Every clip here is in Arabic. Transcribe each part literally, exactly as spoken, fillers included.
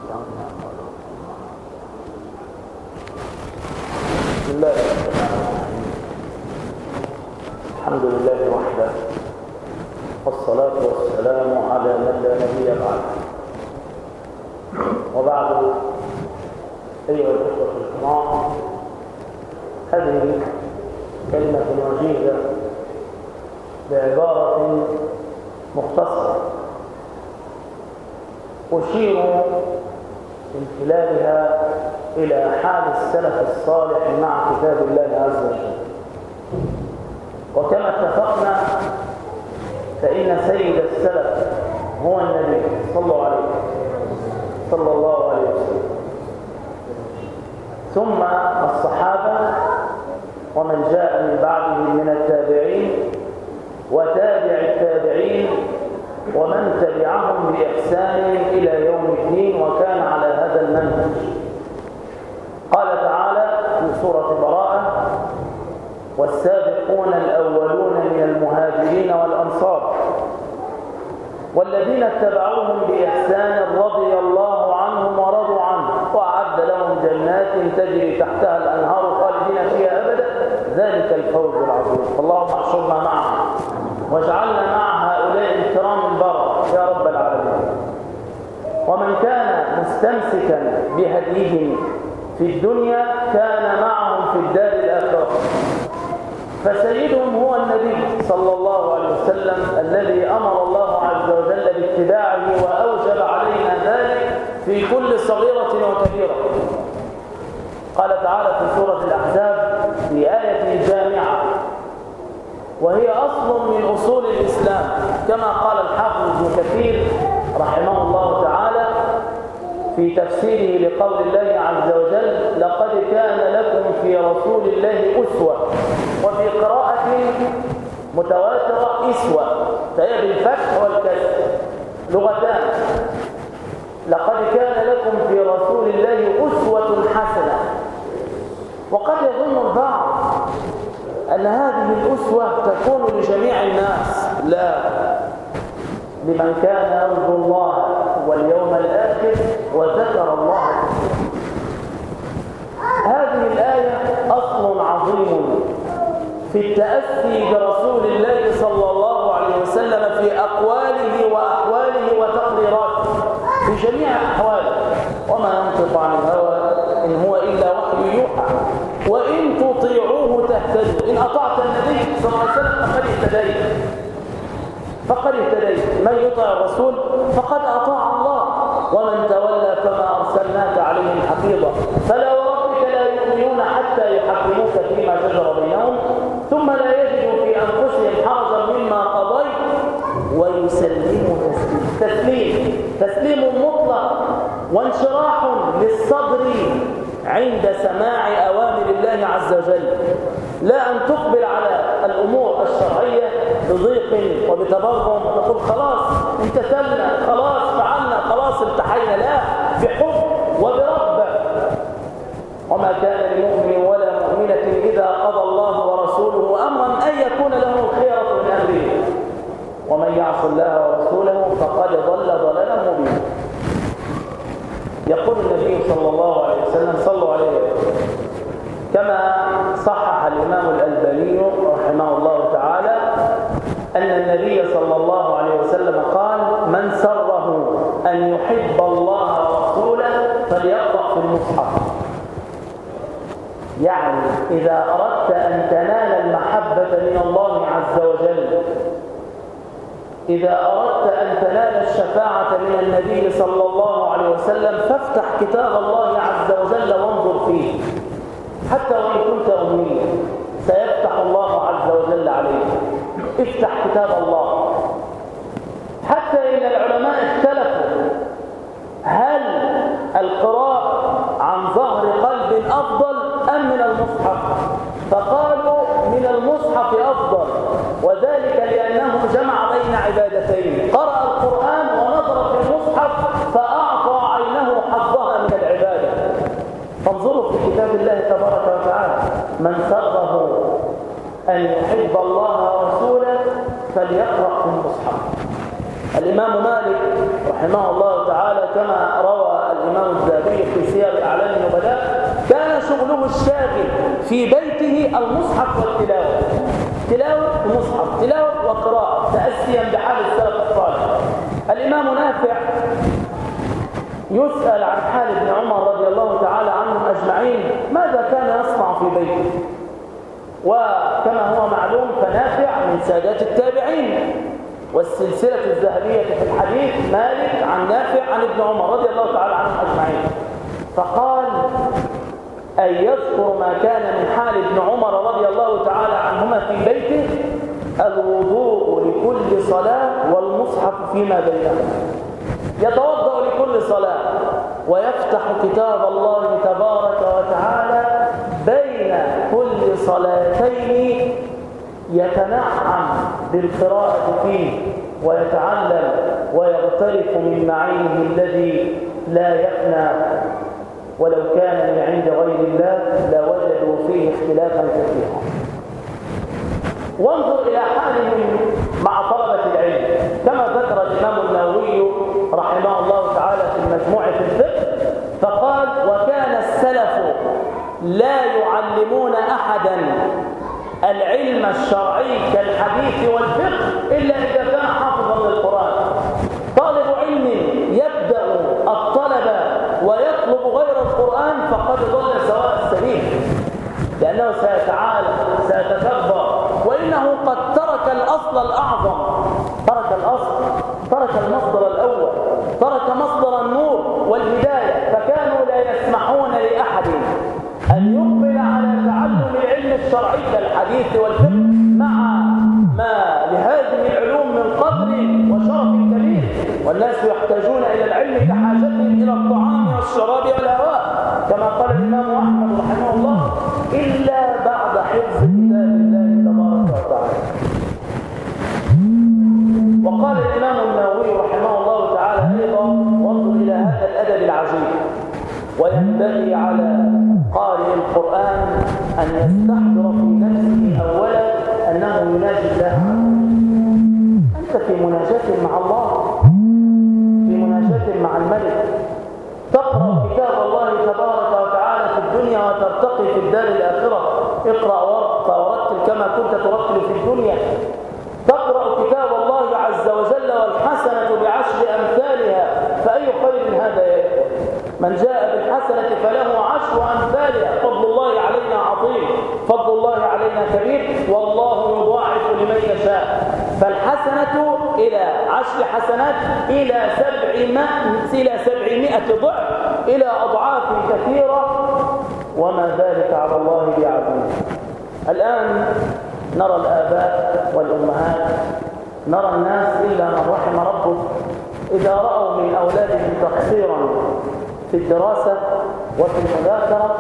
بسم الله الرحمن الرحيم. الحمد لله وحده، والصلاة والسلام على من لا نبي بعده. وبعد، أيها الأخوة الكرام، هذه كلمة وجيزة بعبارة مختصرة أشير من خلالها إلى حال السلف الصالح مع كتاب الله عز وجل. وكما اتفقنا فإن سيد السلف هو النبي صلى الله عليه صلى الله عليه وسلم، ثم الصحابة ومن جاء من بعدهم من التابعين وتابع التابعين ومن تبعهم بإحسان إلى يوم الدين وكان على هذا المنهج. قال تعالى في سورة براءة: والسابقون الأولون من المهاجرين والأنصار والذين اتبعوهم بإحسان رضي الله عنهم ورضوا عنه وأعد لهم جنات تجري تحتها الأنهار خالدين فيها أبدا ذلك الفوز العظيم. اللهم احشرنا معهم واجعلنا مع هؤلاء الكرام البررة يا رب العالمين. ومن كان مستمسكا بهديهم في الدنيا كان معهم في الدار الآخرة. فسيدهم هو النبي صلى الله عليه وسلم الذي أمر الله عز وجل باتباعه وأوجب علينا ذلك في كل صغيرة وكبيرة. قال تعالى في سورة الأحزاب في آية جامعة وهي أصل من أصول الإسلام، كما قال الحافظ ابن كثير رحمه الله تعالى في تفسيره لقول الله عز وجل: لقد كان لكم في رسول الله أسوة، وفي قراءة متواترة إسوة، فهي بالفتح والكسر لغتان. لقد كان لكم في رسول الله أسوة حسنة. وقد يظن البعض أن هذه الأسوة تكون لجميع الناس، لا، لمن كان يرجو الله واليوم الآخر وذكر الله. هذه الآية أصل عظيم في التأسي برسول الله صلى الله عليه وسلم في أقواله وأحواله وتقريراته في جميع أحواله، وما ينطق عن الهوى إن هو إلا وحي يوحى وإن تطيعوه تهتدوا. إن أطعت النبي صلى الله عليه وسلم فقد اهتديت فقد اهتديت من يطع الرسول فقد أطاع الله، ومن تولى فما أرسلناك عليهم حفيظا. فلا وربك لا يؤمنون حتى يحكموك فيما شجر بينهم ثم لا يجدوا في أنفسهم حرجا مما قضيت ويسلموا تسليما. تسليم تسليم مطلق وانشراح للصدر عند سماع أوامر الله عز وجل، لا أن تقبل على الأمور الشرعية بضيق وبتبرم وتقول خلاص امتثلنا، خلاص فعلنا، خلاص التحينا، لا، بحب وبرغبة. وما كان لمؤمن ولا مؤمنة إذا قضى الله ورسوله أمرا أن يكون له الخيرة من أمره ومن يعص الله ورسوله فقد ضل ضلالا مبينا. يقول النبي صلى الله عليه وسلم صلوا عليه كما صحح الإمام الألباني رحمه الله تعالى أن النبي صلى الله عليه وسلم قال: من سره أن يحب الله ورسوله فليقرأ في المصحف. يعني إذا أردت أن تنال المحبة من الله عز وجل، إذا أردت أن تنال الشفاعة من النبي صلى الله عليه وسلم فافتح كتاب الله عز وجل وانظر فيه، حتى وإن كنت أميا سيفتح الله عز وجل عليك. افتح كتاب الله. حتى إن العلماء اختلفوا هل القراءة عن ظهر قلب أفضل أم من المصحف؟ فقالوا من المصحف أفضل، وذلك لأنه جمع بين عبادتين، قرأ القرآن ونظر في المصحف فأعطى عينه حظها من العبادة. فانظروا في كتاب الله تبارك وتعالى: من سره أن يحب الله ورسوله فليقرأ في المصحف. الإمام مالك رحمه الله تعالى كما روى الإمام الذهبي في سير أعلام النبلاء كان شغله الشاغل في بيته المصحف والتلاوة، تلاوة ومصحف، تلاوة وقراءة، تأسيا بحال السلف الصالح. الإمام نافع يسأل عن حال ابن عمر رضي الله تعالى عنهم أجمعين ماذا كان يصنع في بيته، وكما هو معلوم فنافع من سادات التابعين، والسلسلة الذهبية في الحديث مالك عن نافع عن ابن عمر رضي الله تعالى عنهم أجمعين. فقال أن يذكر ما كان من حال ابن عمر رضي الله تعالى عنهما في بيته الوضوء لكل صلاة والمصحف فيما بينهما، يتوضأ لكل صلاة ويفتح كتاب الله تبارك وتعالى بين كل صلاتين يتنعم بالقراءة فيه ويتعلم ويغترف من معينه الذي لا يفنى، ولو كان من عند غير الله لوجدوا فيه اختلافا كثيرا. وانظر إلى حالهم مع طلبة العلم كما ذكر الإمام النووي رحمه الله تعالى في المجموع في الفقه، فقال وكان السلف لا يعلمون أحدا العلم الشرعي كالحديث والفقه إلا إذا كان حافظا للقرآن. طالب علم يبدأ الطلب ويطلب غير القرآن فقد ضل سواء السبيل، لأنه سيتعالى سيتكبر، وإنه قد ترك الأصل الأعظم، ترك الأصل، ترك المصدر الأول، ترك مصدر النور والهداية. فكانوا لا يسمحون لأحد أن يقبل على تعلم العلم الشرعي كالحديث والفقه مع ما لهذه العلوم من قدر وشرف كبير، والناس يحتاجون إلى العلم كحاجتهم إلى الطعام والشراب والهواء، كما قال الإمام أحمد رحمه الله إلا بعد حفظ كتاب الله تبارك وتعالى. وقال الإمام النووي رحمه الله تعالى أيضا وانظر إلى هذا الأدب العجيب، وينبغي على قارئ القرآن أن يستحضر في نفسه أولا أنه يناجي الله. أنت في مناجاة مع الله، في مناجاة مع الملك، تقرأ كتاب الله تبارك وتعالى في الدنيا وترتقي في الدار الآخرة. اقرأ وارقى ورتل كما كنت ترتل في الدنيا. تقرأ كتاب الله عز وجل والحسنة بعشر أمثالها، فأي خير هذا يا إخوة؟ من جاء بالحسنة فله عشر أمثالها، فضل الله علينا عظيم، فضل الله علينا كبير، والله يضاعف لمن يشاء. فالحسنة إلى عشر حسنات إلى سبعمائة إلى سبعمائة ضعف، إلى أضعاف كثيرة، وما ذلك على الله بعزيز. الآن نرى الآباء والأمهات، نرى الناس إلا من رحم ربك إذا رأوا من أولادهم تقصيرا في الدراسة وفي المذاكرة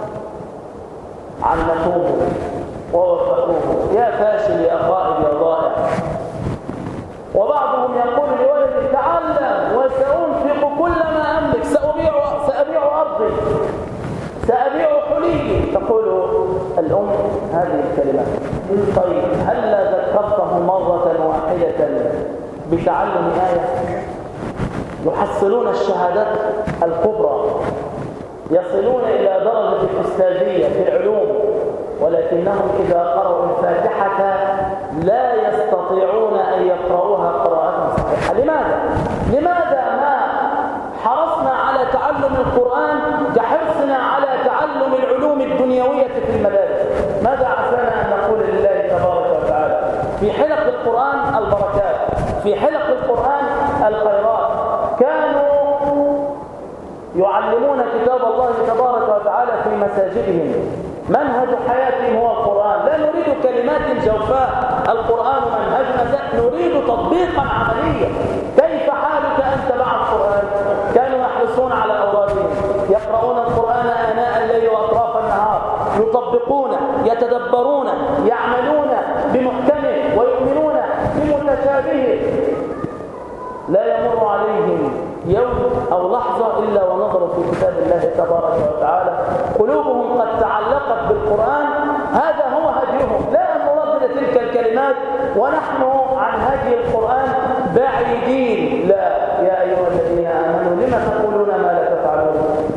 عنفوه ووفقوه، يا فاشل يا خائب يا ضائع. وبعضهم يقول لولده تعلم وسأنفق كل ما أملك، سأبيع سأبيع أرضي، سأبيع حليي. تقول الأم هذه الكلمات. طيب هل ذكرته مرة واحدة بتعلم آية؟ يحصلون الشهادات الكبرى، يصلون إلى درجة الأستاذية في العلوم، ولكنهم إذا قرأوا الفاتحة لا يستطيعون أن يقرؤوها قراءة صحيحة. لماذا؟ لماذا ما حرصنا على تعلم القرآن كحرصنا على تعلم العلوم الدنيوية في المدارس؟ ماذا عسانا أن نقول لله تبارك وتعالى؟ في حلق القرآن البركات، في حلق القرآن الخيرات. كانوا يعلمون كتاب الله تبارك وتعالى في مساجدهم، منهج حياتهم هو القرآن. لا نريد كلمات جوفاء، القرآن منهجنا، نريد تطبيقا عمليا. كيف حالك أنت مع القرآن؟ كانوا يحرصون على أورادهم، يقرؤون القرآن آناء الليل وأطراف النهار، يطبقون، يتدبرون، يعملون بمحكمه ويؤمنون بمتشابهه. لا يمر عليهم يوم أو لحظة إلا ونظروا في كتاب الله تبارك وتعالى، قلوبهم قد تعلقت بالقرآن. هذا هو هديهم، لا أن نردد تلك الكلمات ونحن عن هدي القرآن بعيدين. لا، يا أيها الذين آمنوا لما تقولون ما لا تفعلون.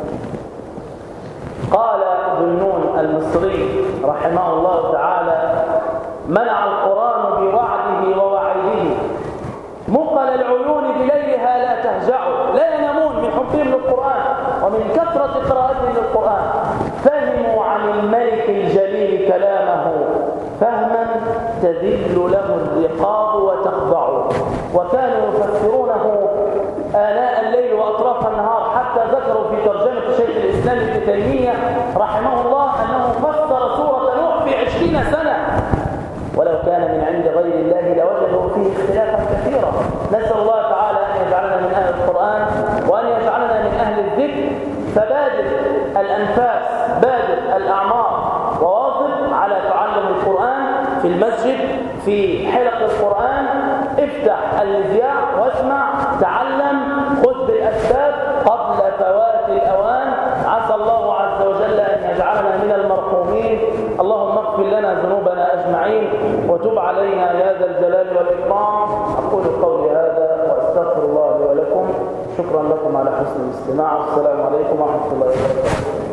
قال ذنون المصري رحمه الله تعالى: منع القرآن بوعده ووعيده مقل العيون بليلها لا تهجعوا. لا ينامون من حبهم للقرآن ومن كثرة قراءتهم للقرآن. فهموا عن الملك الجليل كلامه فهما تذل له الرقاب وتخضع، وكانوا يفسرونه آناء الليل وأطراف النهار، حتى ذكروا في ترجمة شيخ الإسلام ابن تيمية رحمه الله أنه فسر سورة نوح في عشرين سنة، ولو كان من عند غير الله لوجدوا فيه اختلافا كثيرا. نسأل الله تعالى أن يجعلنا من أهل القرآن وأن يجعلنا من أهل الذكر. فبادر الأنفاس، بادر الأعمار، وواظب على تعلم القرآن في المسجد، في حلق القرآن، افتح المذياع واسمع، تعلم، خذ بالأسباب قبل فوات الأوان. عسى الله عز وجل أن يجعلنا من المرحومين. اللهم اغفر لنا ذنوبنا أجمعين وتب علينا يا ذا الجلال والإكرام. أقول قولي هذا وأستغفر الله لي ولكم. شكرا لكم على حسن الاستماع. والسلام عليكم ورحمة الله وبركاته.